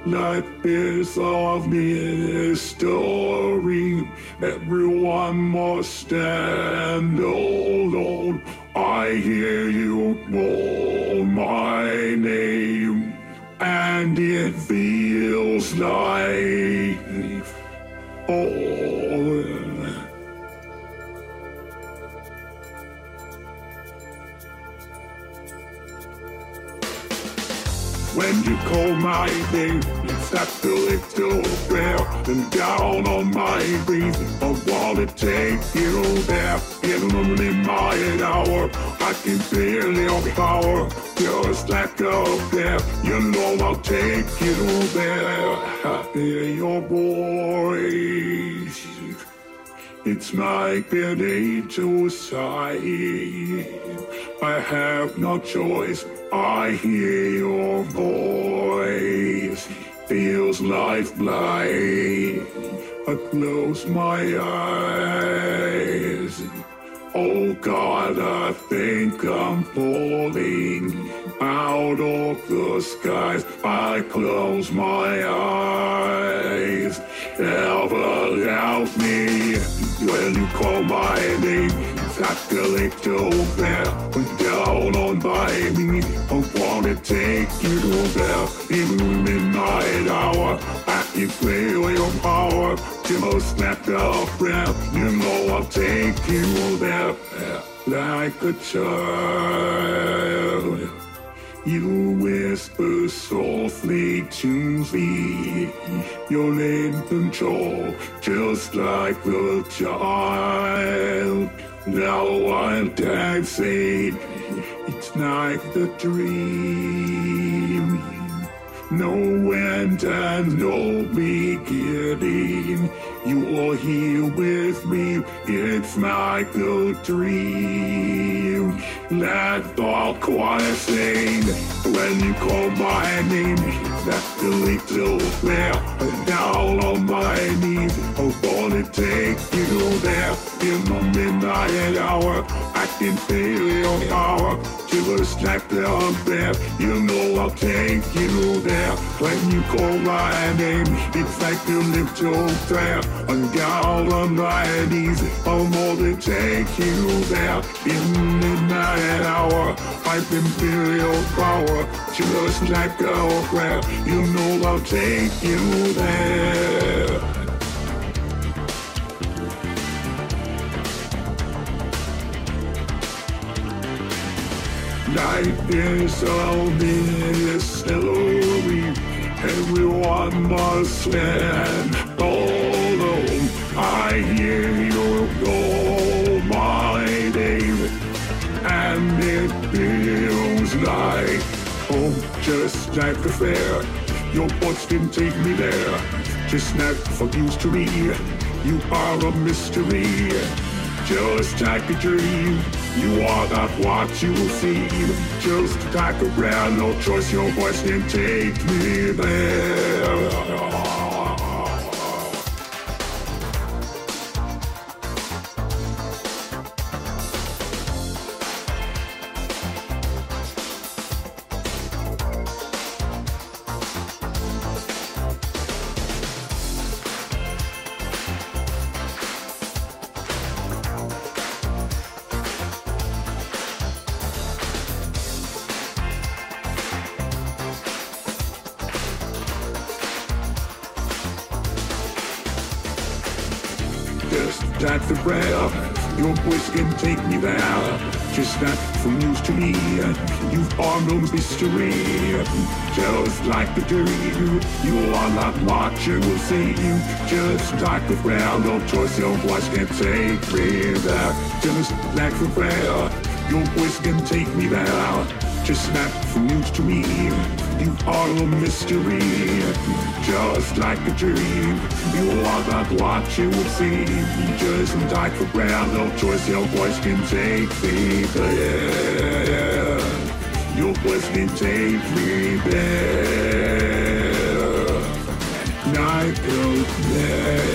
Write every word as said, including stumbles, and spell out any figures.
Life is a mystery. Everyone must stand alone. I hear you call my name, and it feels like all. When you call my name, it's that little bell, and down on my knees, I wanna take you there. In the midnight hour, I can feel your power, just like a bear. You know I'll take you there. I hear your voice. It's like an angel sigh. I have no choice. I hear your voice. Feels lifelike. I close my eyes. Oh God, I think I'm falling out of the skies. I close my eyes. Never help me when you call my name. Like a little bear, down on my knees. I wanna take you there. In the midnight hour, I can feel your power. Just like a breath, you know I'll take you there. Like a child, you whisper softly to me. You're in control, just like a child. Now I'm dancing, it's like the dream. No end and no beginning. You are here with me, it's like a dream. Let the choir sing when you call my name. That's the little bear, down on my knees. I wanna take you there. In the midnight hour, I can feel your power. Just like the bear, you know I'll take you there. When you call my name, it's like a little bear. I'm down on my knees, I wanna take you there. In the midnight hour, I can feel your power. Just like a bear, you know I'll take you there. Life is a mystery. Everyone must stand alone. I hear you call my name, and it feels like home, just like a fair. Your voice can take me there, just like from used to me. You are a mystery, just like a dream. You are not what you see, just like a rare, no choice. Your voice can take me there. Just like the prayer, your voice can take me there. Just like from news to me, you are no mystery. Just like the dream, you are not what you will see. Just like a prayer, no choice, your voice can take me there. Just like the prayer, your voice can take me there. Just like from news to me, you are a mystery. Just like a dream, you are not what you would see. Just like a prayer, no choice, your voice can take me there. Your voice can take me there. Like a